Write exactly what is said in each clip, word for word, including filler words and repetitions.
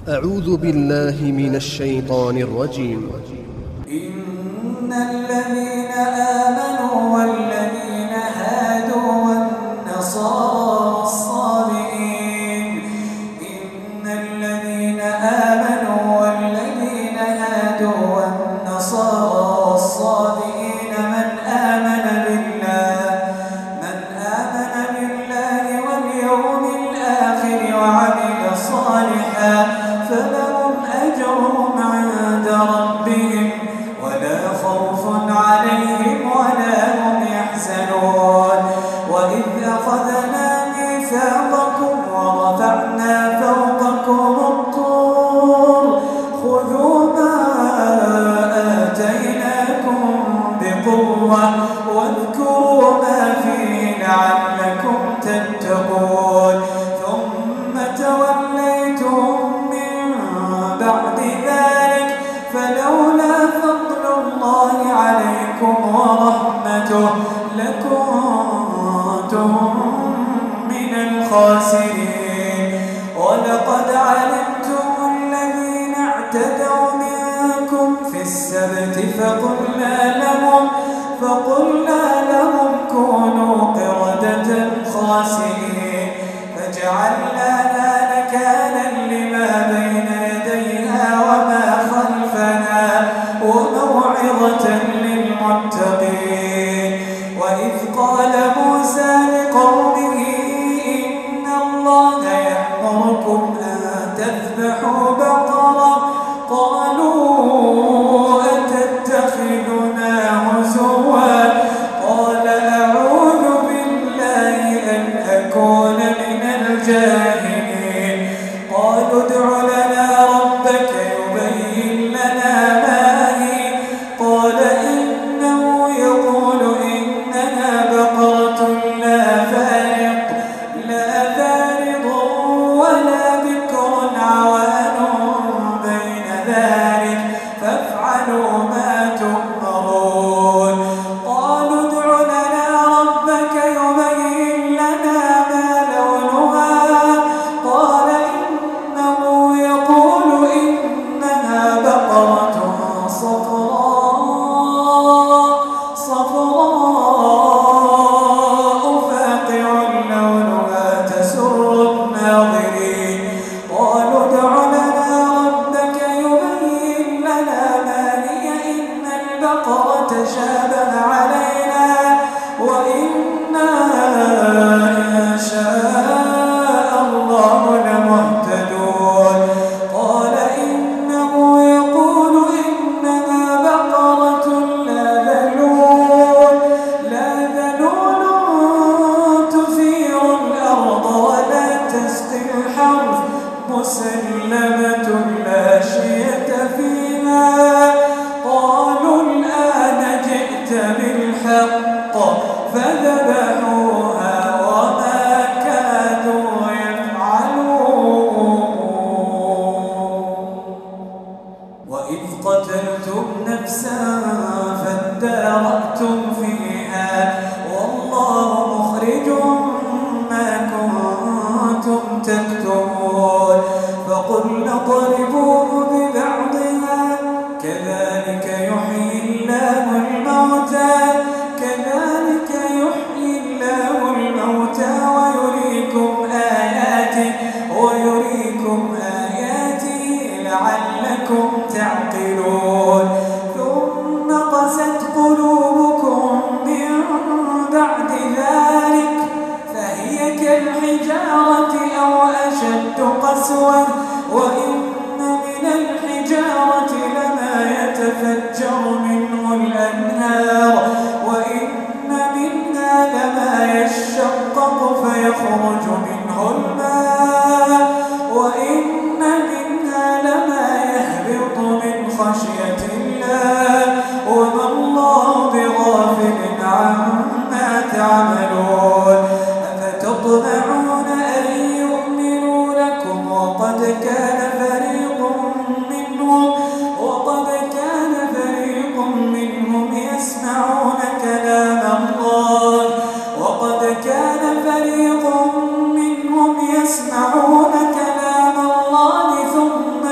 أعوذ بالله من الشيطان الرجيم. إن الذين آمنوا والذين هادوا والنصارى والصابئين إن الذين آمنوا والذين هادوا والنصارى والصابئين من آمن بالله من آمن بالله واليوم الآخر وعمل صالحا فلهم أجرهم عند ربهم ولا خوف عليهم ولا هم يحزنون. وإذ أخذنا ميثاقكم ورفعنا فوقكم الطور خذوا ما آتيناكم بقوة واذكروا ما فيه لعلكم تتقون. ثم توليتم بعد ذلك فلولا فضل الله عليكم ورحمته لكنتم من الخاسرين. ولقد علمتم الذين اعتدوا منكم في السبت فقلنا لهم فقلنا لهم كونوا قردة خاسئين فجعلناها نكالا لما بين وما خلفنا وموعظة للمتقين. وإذ قال موسى لقومه إن الله يأمركم أن تذبحوا بقرة قالوا أتتخذنا هزوا قال أعوذ بالله أن أكون من الجاهلين. قالوا ادع لنا ربك يبين لنا ما هي قال إنه يقول إنها بقرة لا فارق لا فارض ولا بكر عوان بين ذلك فافعلوا ما تؤمرون. قالوا ادع لنا ربك يبين لنا ما لونها قال إنه يقول إنها بقرة صفراء صفراء فاقع لونها تسر الناظرين. قالوا ادع لنا ربك يبين لنا ما هي إن البقرة شابه علينا وإنا إن شاء الله لمهتدون. قال إنه يقول إنها بقرة لا ذلول لا ذلول تثير الأرض ولا تسقي الحرث مسلمة لا شية فيها. قالوا الآن جئت بالحق فذبحوها وما كادوا يفعلون. وإذ قتلتم نفسا فادارأتم فيها والله مخرج ما كنتم تكتمون. فقلنا اضربوه ببعضها كذلك يحيي الله الموتى كذلك يحيي الله الموتى ويريكم آياته ويريكم آياته لعلكم تعقلون. ثم قست قلوبكم من بعد ذلك فهي كالحجارة أو أشد قسوة وإن من الحجارة لما يتفجر منه الأنهار وإن منها لما يشقق فيخرج منه الماء وإن منها لما يهبط من خشية الله وما الله بغافل عما تعملون. أفتطمعون أن يؤمنوا لكم وقد كان فريق منهم وقد كان فريق منهم يسمعون كلام الله وقد كان فريق منهم يسمعون كلام الله ثم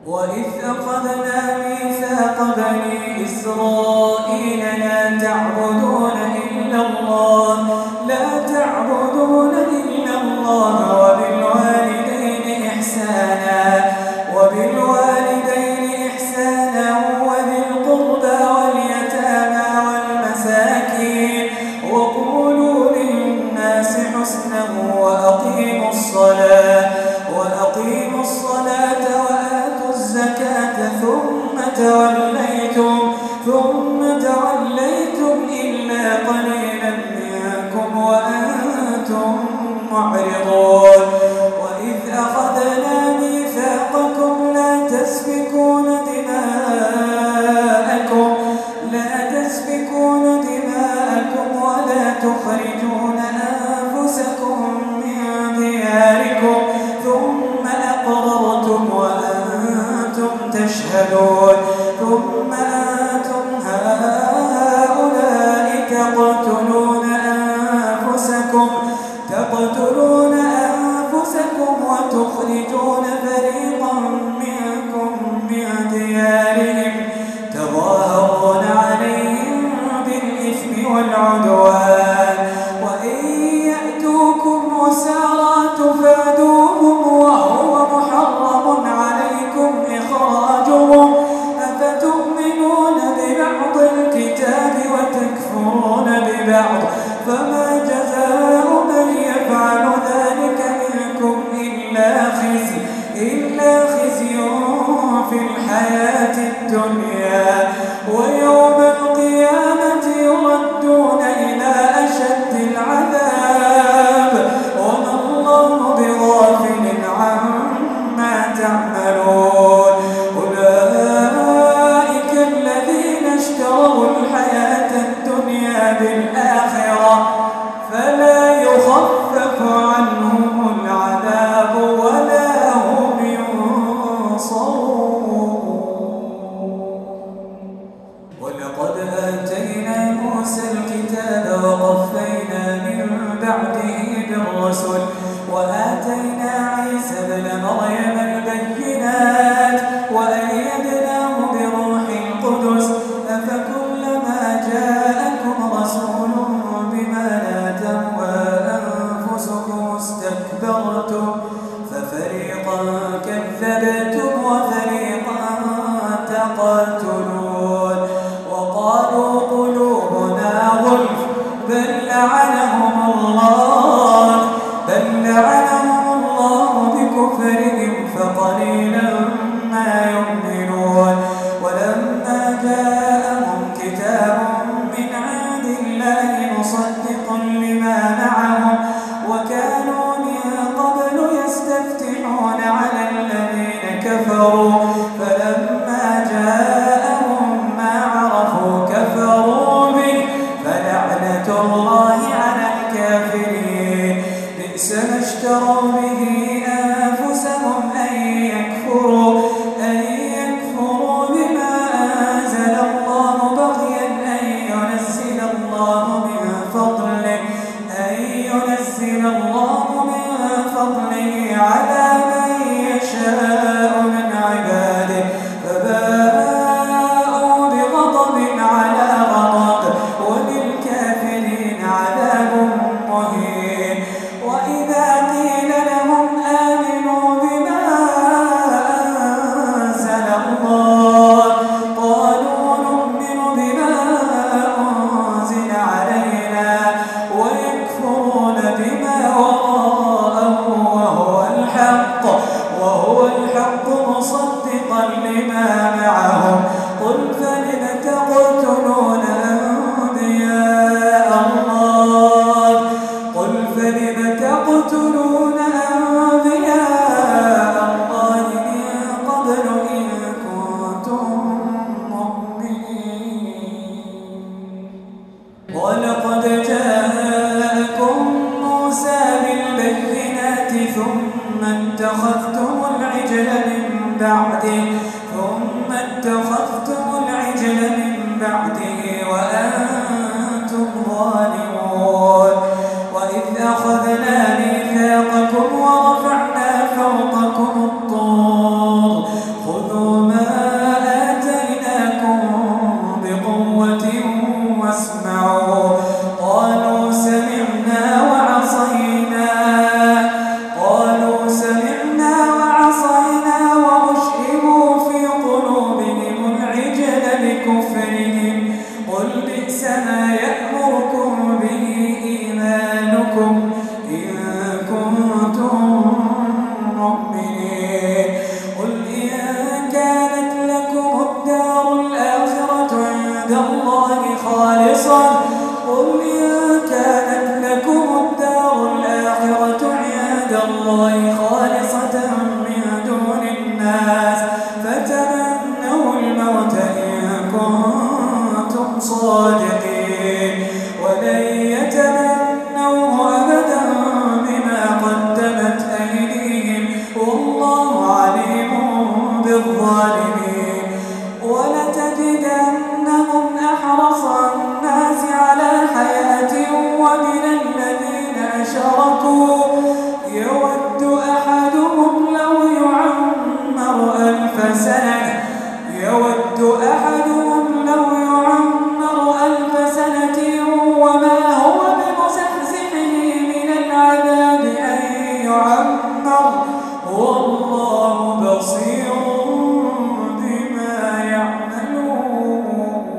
وإذ أخذنا ميثاق بني إسرائيل لا تعبدون إلا الله لا تعبدون إلا الله وبالوالدين إحسانا وبالوالدين إحسانا وذي القربى واليتامى والمساكين وقولوا للناس حسنا وأقيموا الصلاة وأقيموا الصلاة وآتوا الزكاة ثم توليتم ثم توليتم إلا قليلا منكم وأنتم معرضون وإذ أخذنا ميثاقكم لا تسفكون دماءكم لا تسفكون دماءكم ولا تخرجون أنفسكم من دياركم ثم أقررتم وأنتم تشهدون ثم أنتم هؤلاء تقتلون أنفسكم تقتلون أنفسكم وتخرجون فريقا منكم من ديارهم تظاهرون عليهم بالإثم والعدوان وإن يأتوكم أسارى تفادوهم وهو محرم عليكم إخراجهم أفتؤمنون ببعض الكتاب وتكفرون ببعض فما جزاء من يفعل ذلك منكم إلا خزي إلا خزي في الحياة الدنيا ويوم القيامة يردون إلى أشد العذاب وما الله بغافل عما تعملون أولئك الذين اشتروا الحياة الدنيا بالآخرة فلا يخفف عنهم العذاب ولا هم ينصرون ولقد آتينا موسى الكتاب وقفينا من بعده بالرسل وآتينا عيسى ابن مريم البينات وأيدناه بروح القدس أفكلما جاءكم رسول بما لا تهوى أنفسكم استكبرتم ففريقا كذبتم وفريقا تقتلون وقالوا قلوبنا غلف بل لعنهم الله بل لعنهم الله بكفرهم فقليلا ما يؤمنون ولما جاءهم كتاب من عند الله مصدق لما معهم وكانوا من قبل يستفتحون على الذين كفروا فلما جاءهم ما عرفوا كفروا به فلعنة الله على الكافرين بئس ما اشتروا به أنفسهم أن يكفروا أن يكفروا بما أنزل الله بغيا أن ينزل الله من فضله أن ينزل الله من فضله على من يشاء من عباده فباءوا بغضب على غضب وللكافرين عذاب مهين وإذا قيل لهم آمنوا بما أنزل الله قالوا نؤمن بما أنزل علينا ويكفرون بما وراءه وهو الحق وهو الحق مصدقا لما معهم قل فلم تقتلون أنبياء الله قل فلم تقتلون أنبياء الله من قبل إن كنتم مؤمنين ولقد جاءكم موسى بالبينات ثم اتخذتم العجل من بعده ثم اتخذتم العجل من بعده وأنتم ظالمون وإذ أخذنا ميثاقكم ورفعنا فوقكم الطور خذوا خذوا ما آتيناكم بقوة واسمعوا. قالوا سمعنا وعصينا قالوا سمعنا وعصينا وأشربوا في قلوبهم العجل بكفرهم. قل بئس ما يأمركم به إيمانكم إن كنتم مؤمنين. قل إن كانت لكم الدار الآخرة عند الله خالصة قل إن كانت لكم الدار الآخرة عند الله خالصة من دون الناس فتمنوا الموت إن كنتم صادقين ولن يتمنوه أبدا بما قدمت أيديهم والله عليم بالظالمين. ولتجدنهم أحرص الناس على حياة ومن الذين أشركوا يود أحدهم لو يعمر ألف سنة يود أحدهم لو يعمر ألف سنة وما هو بمزحزحه من العذاب أن يعمر والله بصير بما يعملون.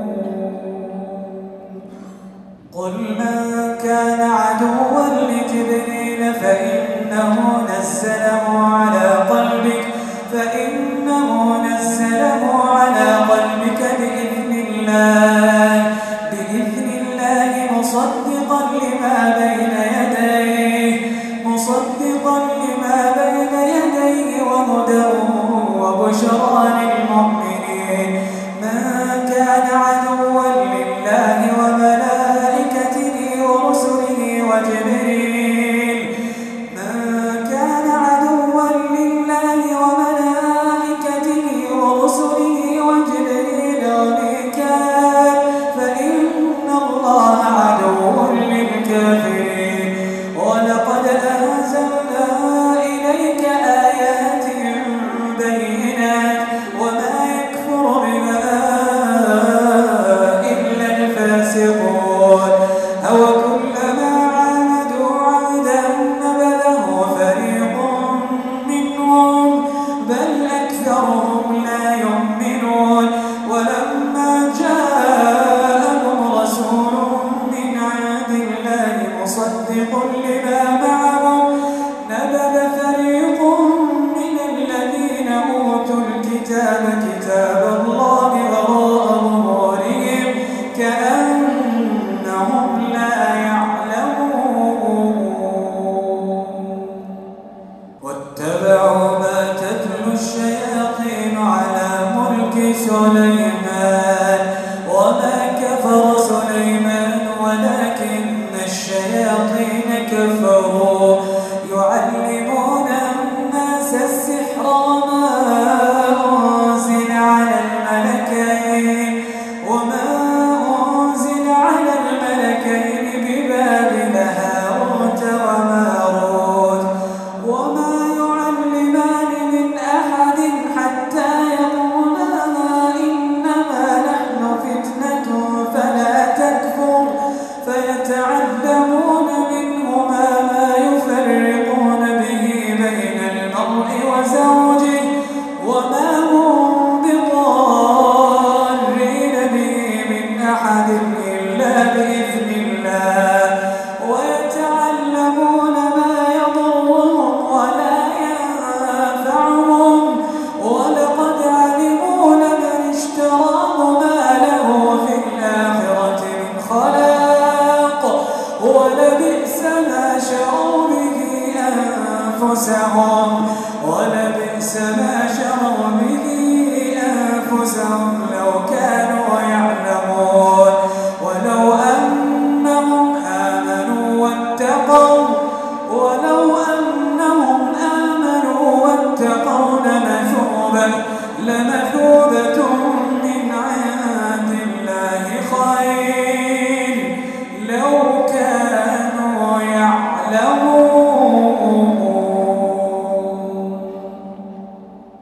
قل من كان عدوا لجبريل فإنه نزله على قلبك فإنه نزله على قلبك بإذن الله بإذن الله مصدقا لما بين يديه مصدقا لما بين يديه وهدى وبشرى للمؤمنين. من كان عدوا لله وملائكته ورسله وجبريل من كان عدوا لله وملائكته ورسله وجبريل وميكال فإن الله عدو للكافرين. ولقد أنزلنا إليك آيات بينات وما يكفر بها إلا الفاسقون. أوكلما عاهدوا عهدا نبذه فريق منهم بل أكثرهم لا يؤمنون. ولما جاءهم رسول من عند الله مصدق لما معهم نبذ فريق من الذين أوتوا الكتاب كتاب الله وراء ظهورهم كأنهم لا يعلمون. واتبعوا ما تتلو الشياطين على ملك سليمان وما كفر سليمان ولكن الشياطين كفروا يعلمون الناس السحر وما أنزل على الملكين وما أنزل على الملكين ببابل هاروت وماروت وما يعلمان من أحد حتى يقولا إنما نحن فتنة فلا تكفر فيتعلمون منهما ما يفرقون به بين المرء وزوجه وما هم بضارين به من أحد إلا بإذن الله ويتعلمون ما يضرهم ولا ينفعهم ولقد علموا لمن اشتراه ما له في الآخرة من خلاق ولبئس ما شروا به أنفسهم ولبئس ما شروا به أنفسهم لو كانوا